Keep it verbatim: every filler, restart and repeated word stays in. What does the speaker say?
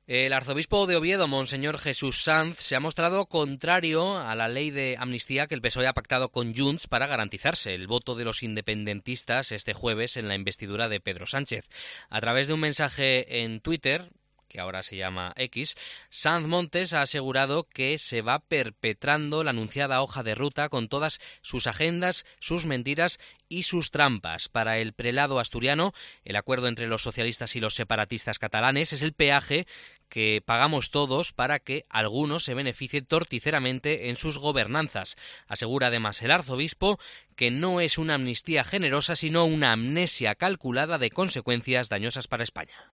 El arzobispo de Oviedo, Monseñor Jesús Sanz, se ha mostrado contrario a la ley de amnistía que el P S O E ha pactado con Junts para garantizarse el voto de los independentistas este jueves en la investidura de Pedro Sánchez. A través de un mensaje en Twitter, que ahora se llama X, Sanz Montes ha asegurado que se va perpetrando la anunciada hoja de ruta con todas sus agendas, sus mentiras y sus trampas. Para el prelado asturiano, el acuerdo entre los socialistas y los separatistas catalanes es el peaje que pagamos todos para que algunos se beneficien torticeramente en sus gobernanzas. Asegura además el arzobispo que no es una amnistía generosa, sino una amnesia calculada de consecuencias dañosas para España.